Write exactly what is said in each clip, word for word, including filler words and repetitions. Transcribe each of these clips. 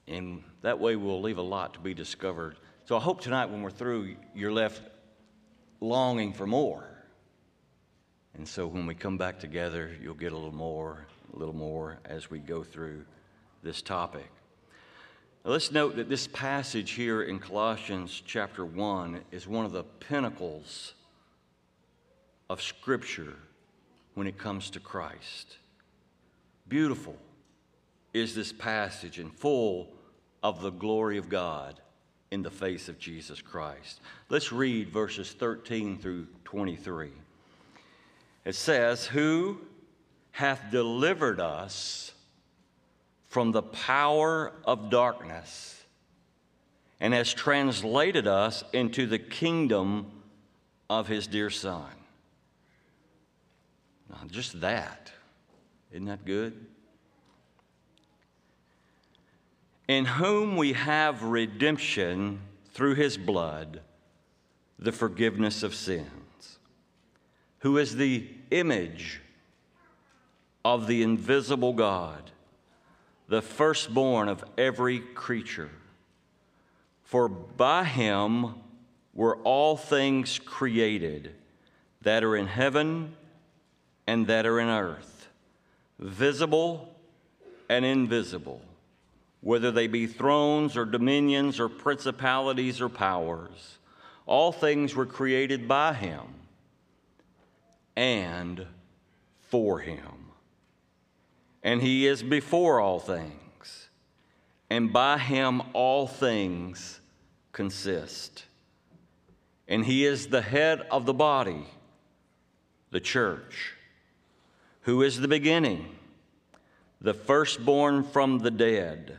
And that way we'll leave a lot to be discovered. So I hope tonight when we're through, you're left longing for more. And so when we come back together, you'll get a little more, a little more as we go through this topic. Now let's note that this passage here in Colossians chapter one is one of the pinnacles of Scripture when it comes to Christ. Beautiful is this passage and full of the glory of God in the face of Jesus Christ. Let's read verses thirteen through twenty-three. It says, "Who hath delivered us from the power of darkness and has translated us into the kingdom of his dear Son." Now, just that. Isn't that good? "In whom we have redemption through his blood, the forgiveness of sins, who is the image of the invisible God, the firstborn of every creature. For by him were all things created that are in heaven and that are in earth, visible and invisible, whether they be thrones or dominions or principalities or powers. All things were created by him and for him. And he is before all things, and by him all things consist. And he is the head of the body, the church, who is the beginning, the firstborn from the dead,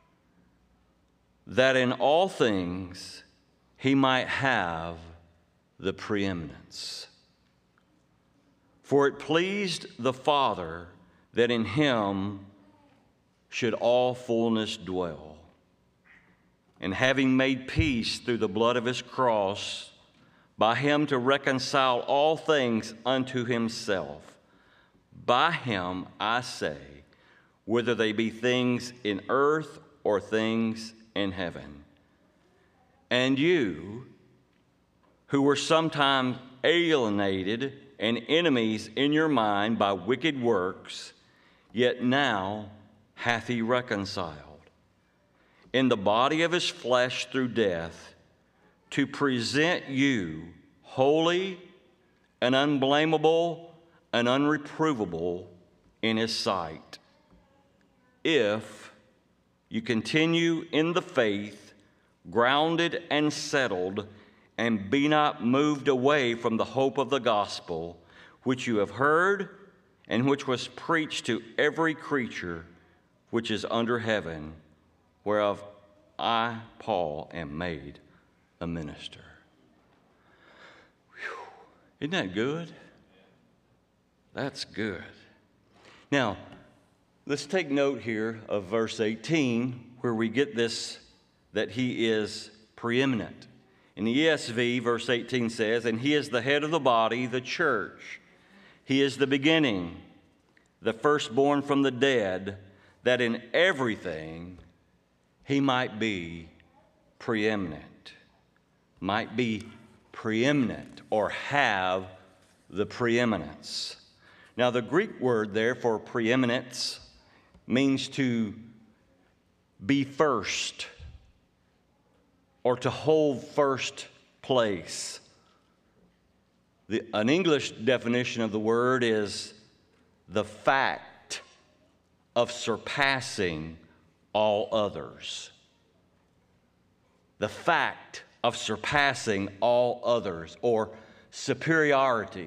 that in all things he might have the preeminence. For it pleased the Father that in him should all fullness dwell. And having made peace through the blood of his cross, by him to reconcile all things unto himself. By him, I say, whether they be things in earth or things in heaven. And you, who were sometimes alienated and enemies in your mind by wicked works, yet now hath he reconciled in the body of his flesh through death, to present you holy and unblameable and unreprovable in his sight, if you continue in the faith, grounded and settled, and be not moved away from the hope of the gospel, which you have heard, and which was preached to every creature which is under heaven, whereof I, Paul, am made a minister." Whew. Isn't that good? That's good. Now, let's take note here of verse eighteen, where we get this, that he is preeminent. In the E S V, verse eighteen says, "And he is the head of the body, the church. He is the beginning, the firstborn from the dead, that in everything he might be preeminent." Might be preeminent or have the preeminence. Now, the Greek word there for preeminence means to be first or to hold first place. The, an English definition of the word is the fact of surpassing all others. The fact of surpassing all others, or superiority.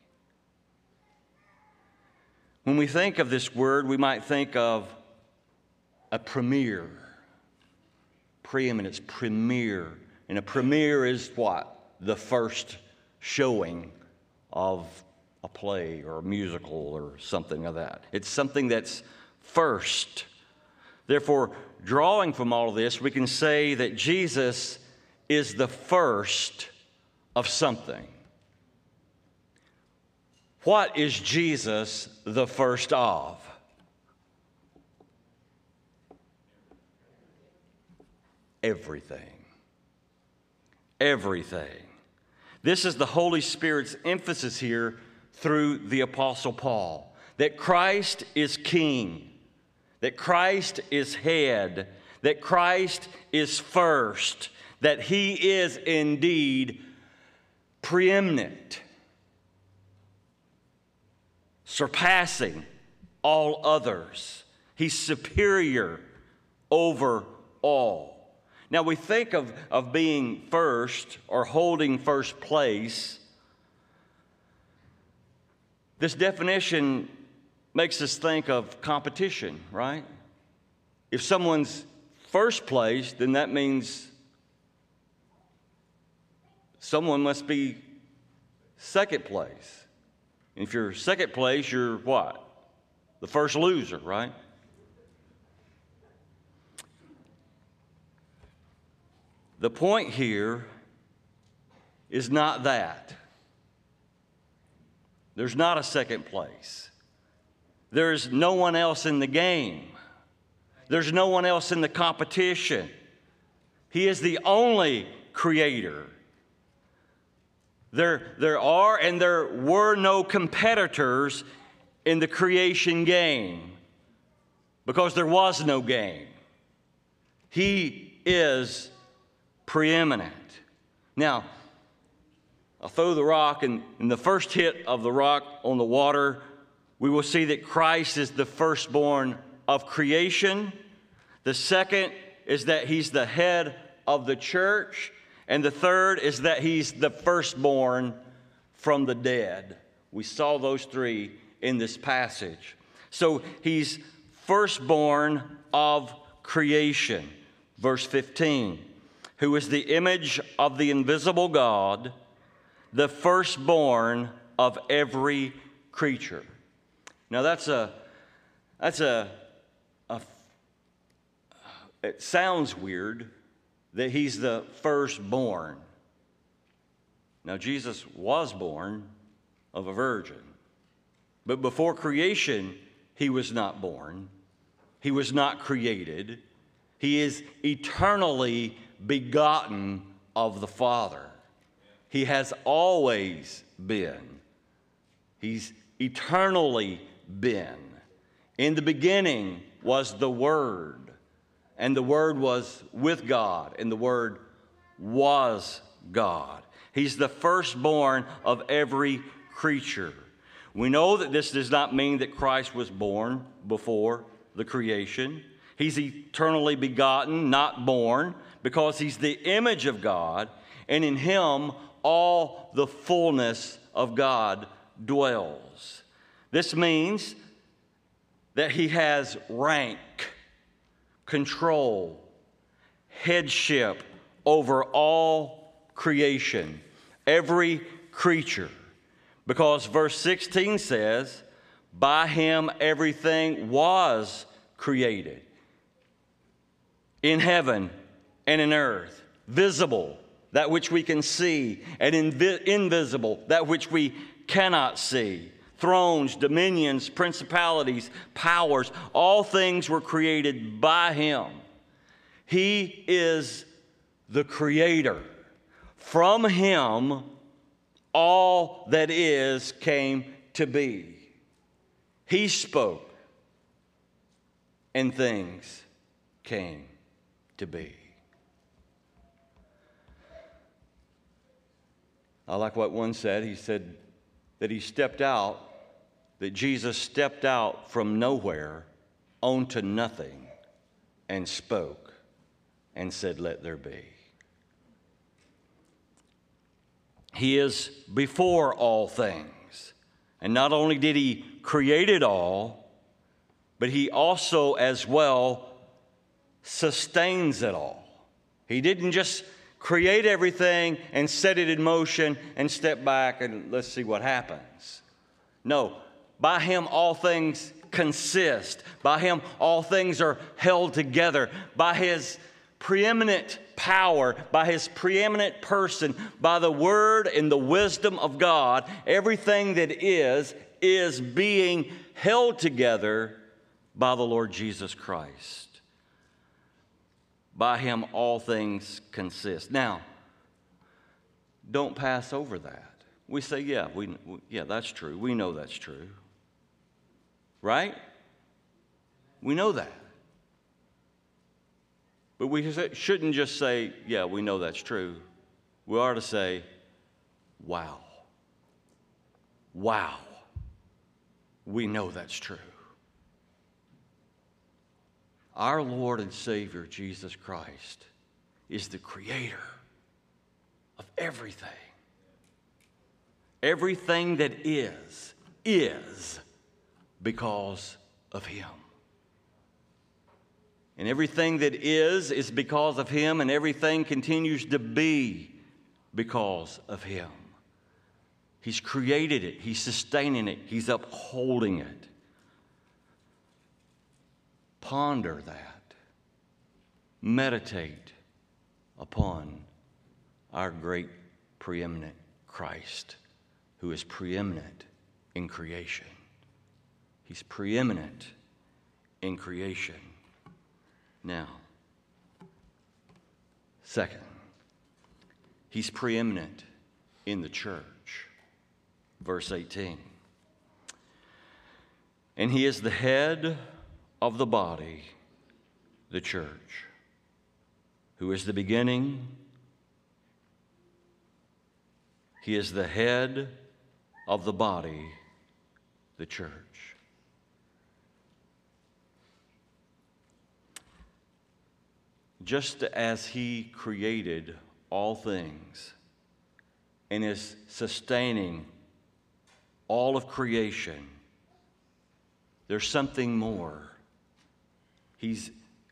When we think of this word, we might think of a premiere. Preeminence, premiere. And a premiere is what? The first showing of a play or a musical or something of that. It's something that's first. Therefore, drawing from all of this, we can say that Jesus is the first of something. What is Jesus the first of? everything. Everything. This is the Holy Spirit's emphasis here through the Apostle Paul, that Christ is king, that Christ is head, that Christ is first, that he is indeed preeminent, surpassing all others. He's superior over all. Now we think of, of being first or holding first place. This definition makes us think of competition, right? If someone's first place, then that means someone must be second place. And if you're second place, you're what? The first loser, right? The point here is not that. There's not a second place. There's no one else in the game. There's no one else in the competition. He is the only creator. There, there are and there were no competitors in the creation game because there was no game. He is preeminent. Now, I'll throw the rock, and in the first hit of the rock on the water, we will see that Christ is the firstborn of creation. The second is that he's the head of the church. And the third is that he's the firstborn from the dead. We saw those three in this passage. So he's firstborn of creation. Verse fifteen, who is the image of the invisible God, the firstborn of every creature. Now that's a, that's a, a it sounds weird that he's the firstborn. Now Jesus was born of a virgin, but before creation, he was not born. He was not created. He is eternally begotten of the Father. He has always been. He's eternally been. In the beginning was the Word, and the Word was with God, and the Word was God. He's the firstborn of every creature. We know that this does not mean that Christ was born before the creation. He's eternally begotten, not born, because he's the image of God, and in him all the fullness of God dwells. This means that he has rank, control, headship over all creation, every creature. Because verse sixteen says, by him everything was created, in heaven and in earth, visible, that which we can see, and invi- invisible, that which we cannot see. Thrones, dominions, principalities, powers, all things were created by him. He is the creator. From him, all that is came to be. He spoke, and things came to be. I like what one said. He said that he stepped out, that Jesus stepped out from nowhere onto nothing and spoke and said, let there be. He is before all things. And not only did he create it all, but he also as well sustains it all. He didn't just create everything and set it in motion and step back and let's see what happens. No, by him all things consist. By him all things are held together. By his preeminent power, by his preeminent person, by the word and the wisdom of God, everything that is, is being held together by the Lord Jesus Christ. By him all things consist. Now, don't pass over that. We say, yeah, we, yeah, that's true. We know that's true. Right? We know that. But we shouldn't just say, yeah, we know that's true. We ought to say, wow. Wow. We know that's true. Our Lord and Savior, Jesus Christ, is the creator of everything. Everything that is, is because of him. And everything that is, is because of him, and everything continues to be because of him. He's created it. He's sustaining it. He's upholding it. Ponder that. Meditate upon our great preeminent Christ, who is preeminent in creation. He's preeminent in creation. Now, second, he's preeminent in the church. Verse eighteen. And he is the head of the body, the church, who is the beginning. He is the head of the body, the church. Just as he created all things and is sustaining all of creation, there's something more. He's,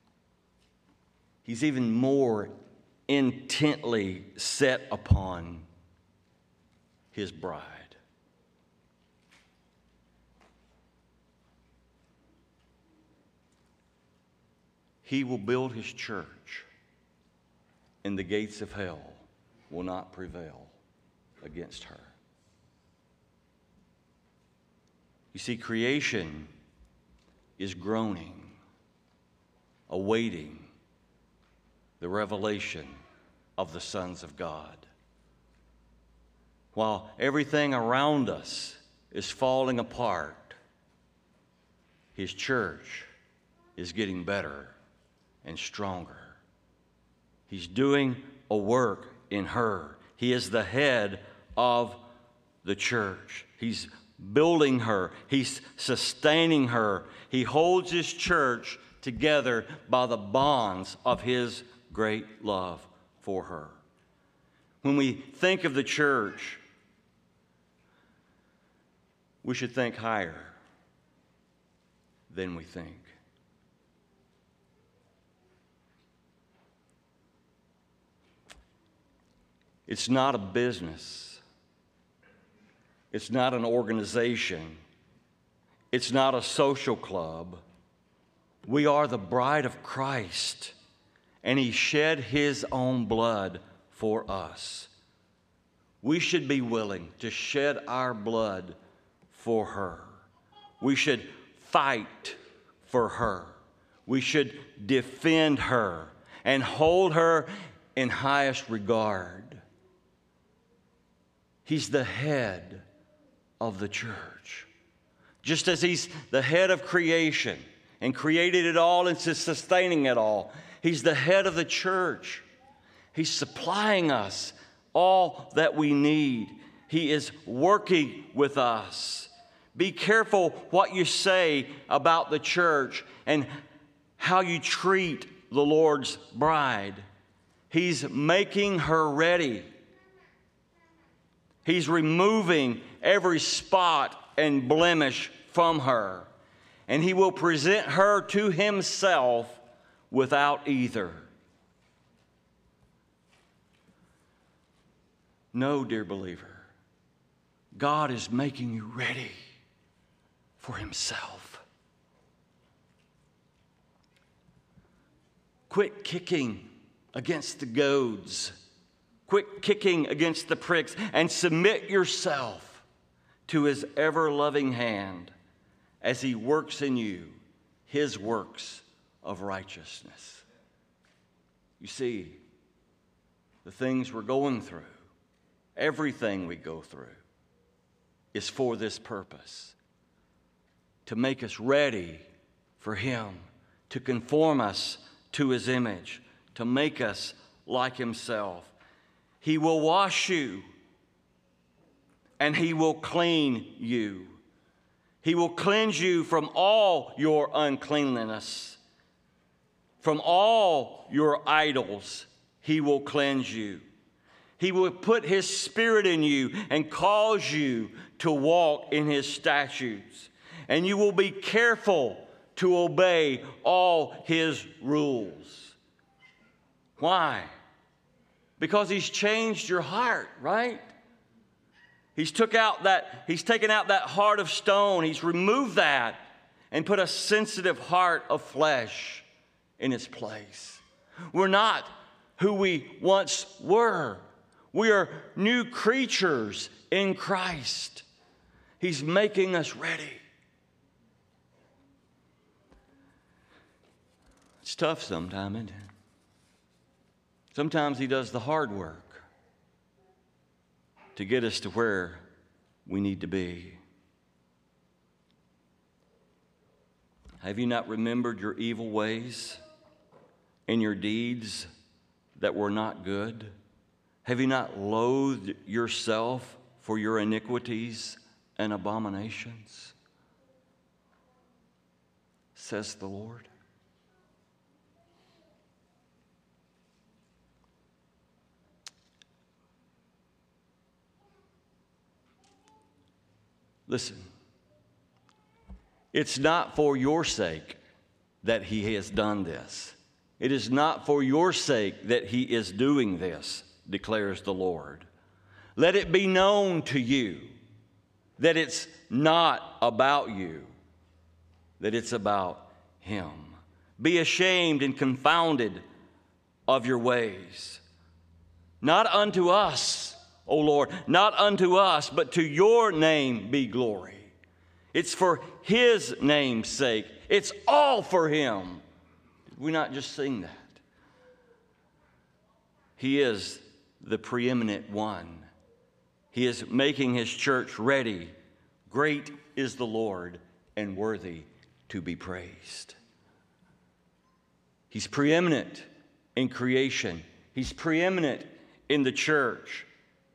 he's even more intently set upon his bride. He will build his church, and the gates of hell will not prevail against her. You see, creation is groaning, awaiting the revelation of the sons of God. While everything around us is falling apart, his church is getting better and stronger. He's doing a work in her. He is the head of the church. He's building her. He's sustaining her. He holds his church together by the bonds of his great love for her. When we think of the church, we should think higher than we think. It's not a business. It's not an organization. It's not a social club. We are the bride of Christ, and he shed his own blood for us. We should be willing to shed our blood for her. We should fight for her. We should defend her and hold her in highest regard. He's the head of the church. Just as he's the head of creation and created it all and is sustaining it all, he's the head of the church. He's supplying us all that we need. He is working with us. Be careful what you say about the church and how you treat the Lord's bride. He's making her ready. He's removing every spot and blemish from her. And he will present her to himself without either. No, dear believer, God is making you ready for himself. Quit kicking against the goads. Quit kicking against the pricks and submit yourself to his ever-loving hand as he works in you his works of righteousness. You see, the things we're going through, everything we go through, is for this purpose. To make us ready for Him, to conform us to His image, to make us like Himself. He will wash you, and He will clean you. He will cleanse you from all your uncleanliness, from all your idols. He will cleanse you. He will put His Spirit in you and cause you to walk in His statutes. And you will be careful to obey all His rules. Why? Because He's changed your heart, right? He's took out that, He's taken out that heart of stone. He's removed that and put a sensitive heart of flesh in its place. We're not who we once were. We are new creatures in Christ. He's making us ready. It's tough sometimes, isn't it? Sometimes He does the hard work to get us to where we need to be. Have you not remembered your evil ways and your deeds that were not good? Have you not loathed yourself for your iniquities and abominations? Says the Lord. Listen, it's not for your sake that He has done this. It is not for your sake that He is doing this, declares the Lord. Let it be known to you that it's not about you, that it's about Him. Be ashamed and confounded of your ways. Not unto us, O Lord, not unto us, but to your name be glory. It's for His name's sake. It's all for Him. Did we not just sing that? He is the preeminent one. He is making His church ready. Great is the Lord and worthy to be praised. He's preeminent in creation. He's preeminent in the church.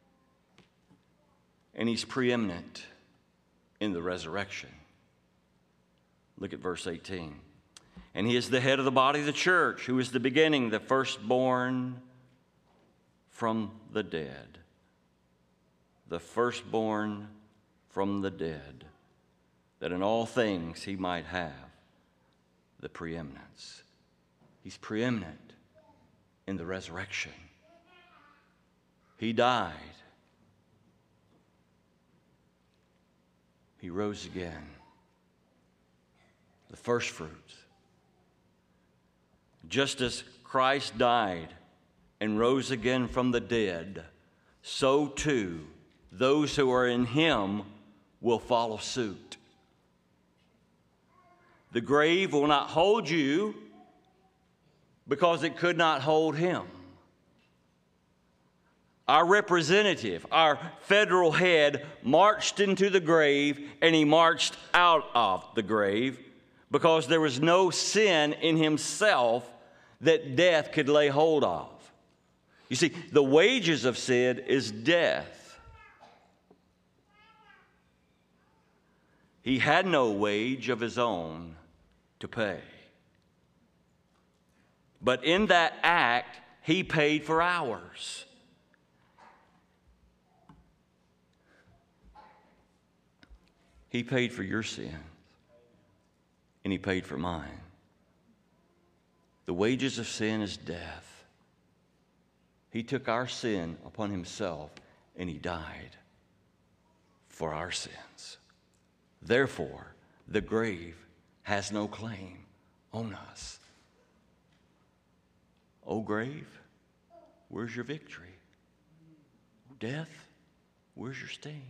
And He's preeminent in the resurrection. Look at verse eighteen. And He is the head of the body of the church, who is the beginning, the firstborn from the dead. The firstborn from the dead, that in all things He might have the preeminence. He's preeminent in the resurrection. He died. He rose again. The first fruits. Just as Christ died and rose again from the dead, so too those who are in Him will follow suit. The grave will not hold you because it could not hold Him. Our representative, our federal head, marched into the grave, and He marched out of the grave because there was no sin in Himself that death could lay hold of. You see, the wages of sin is death. He had no wage of His own to pay. But in that act, He paid for ours. He paid for your sins, and He paid for mine. The wages of sin is death. He took our sin upon Himself, and He died for our sins. Therefore, the grave has no claim on us. O grave, where's your victory? O death, where's your sting?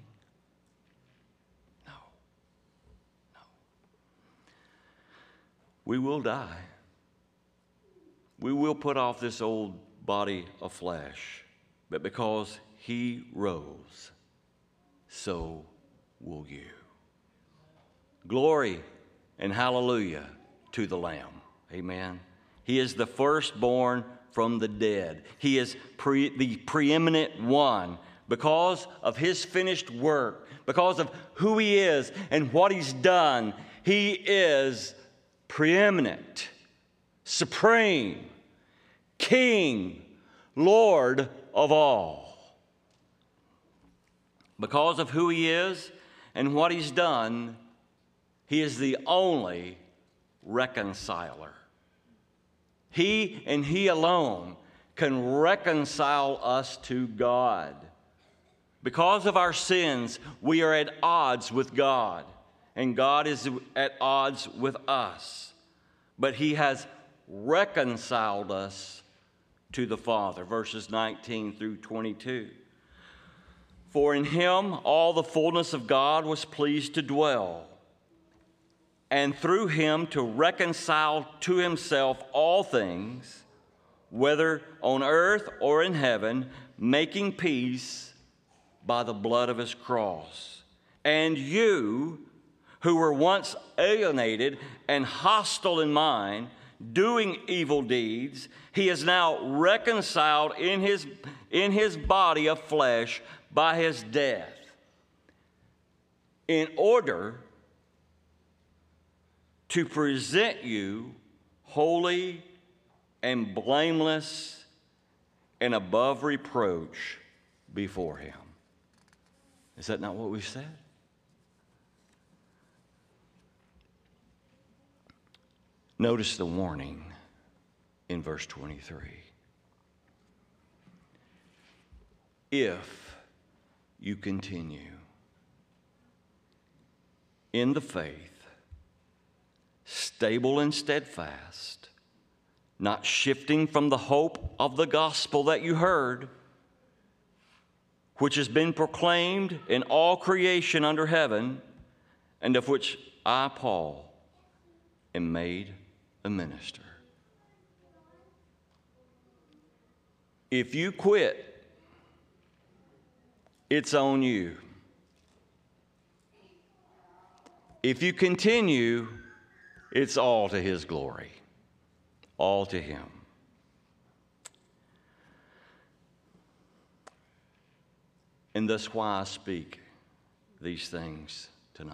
We will die. We will put off this old body of flesh, but because he rose, so will you. Glory and hallelujah to the Lamb. Amen. He is the firstborn from the dead. He is pre- the preeminent one because of his finished work, because of who he is and what he's done. He is preeminent, supreme, King, Lord of all. Because of who he is and what he's done, he is the only reconciler. He and he alone can reconcile us to God. Because of our sins, we are at odds with God, and God is at odds with us. But he has reconciled us to the Father. Verses nineteen through twenty-two. For in him all the fullness of God was pleased to dwell, and through him to reconcile to himself all things, whether on earth or in heaven, making peace by the blood of his cross. And you, who were once alienated and hostile in mind, doing evil deeds, he is now reconciled in his, in his body of flesh by his death, in order to present you holy and blameless and above reproach before him. Is that not what we said? Notice the warning in verse twenty-three. If you continue in the faith, stable and steadfast, not shifting from the hope of the gospel that you heard, which has been proclaimed in all creation under heaven, and of which I, Paul, am made a minister. If you quit, it's on you. If you continue, it's all to his glory, all to him. And that's why I speak these things tonight,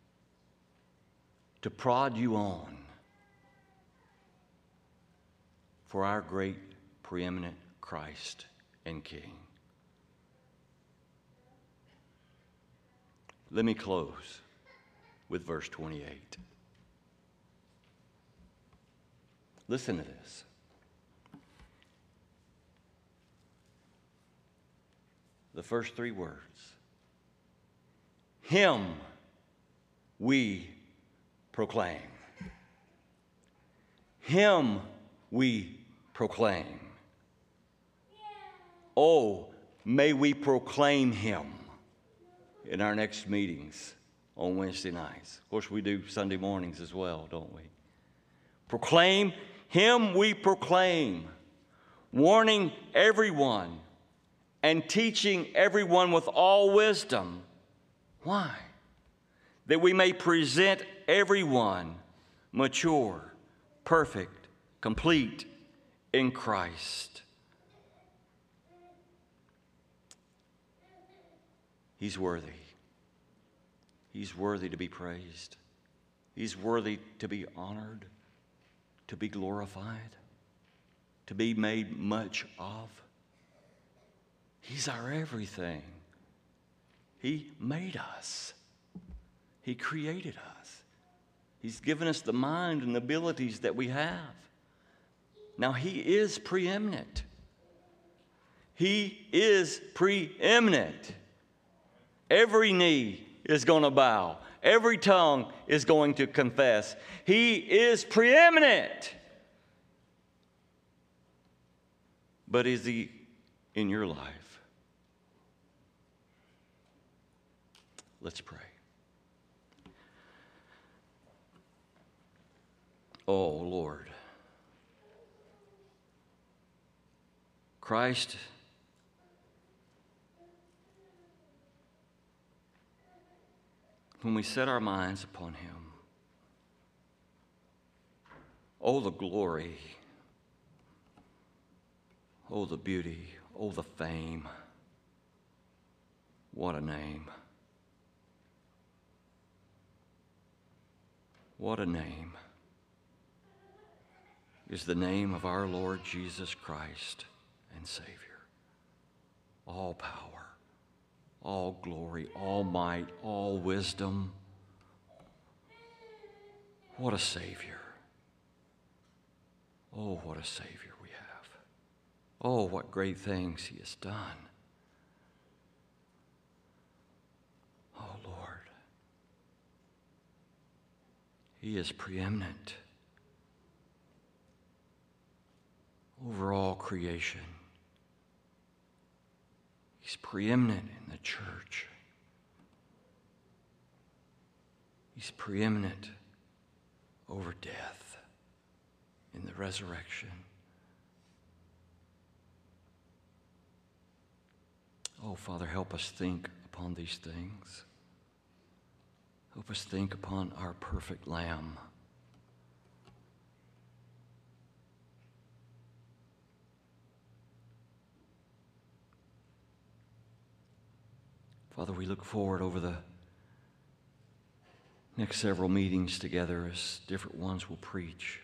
to prod you on for our great preeminent Christ and King. Let me close with verse twenty-eight. Listen to this. The first three words. Him we proclaim. Him we proclaim. Oh, may we proclaim him in our next meetings on Wednesday nights. Of course, we do Sunday mornings as well, don't we? Proclaim him we proclaim, warning everyone and teaching everyone with all wisdom. Why? That we may present everyone mature, perfect, complete in Christ. He's worthy. He's worthy to be praised. He's worthy to be honored, to be glorified, to be made much of. He's our everything. He made us. He created us. He's given us the mind and abilities that we have. Now, he is preeminent. He is preeminent. Every knee is going to bow. Every tongue is going to confess. He is preeminent. But is he in your life? Let's pray. Oh, Lord, Christ, when we set our minds upon him, oh, the glory, oh, the beauty, oh, the fame. What a name. What a name is the name of our Lord Jesus Christ and Savior. All power, all glory, all might, all wisdom. What a Savior. Oh, what a Savior we have. Oh, what great things he has done. Oh, Lord. He is preeminent over all creation. He's preeminent in the church. He's preeminent over death in the resurrection. Oh, Father, help us think upon these things. Help us think upon our perfect Lamb. Father, we look forward over the next several meetings together as different ones will preach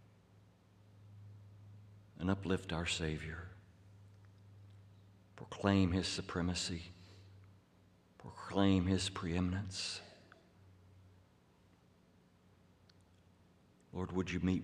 and uplift our Savior, proclaim his supremacy, proclaim his preeminence. Lord, would you meet